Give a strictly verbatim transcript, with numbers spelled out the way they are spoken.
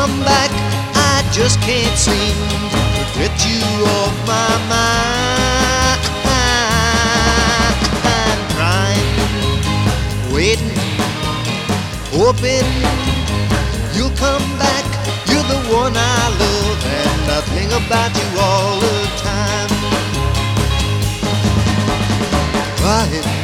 come back, I just can't seem to get you off my mind. I'm trying, waiting, hoping you'll come back. You're the one I love, and I think about you all the time. Crying,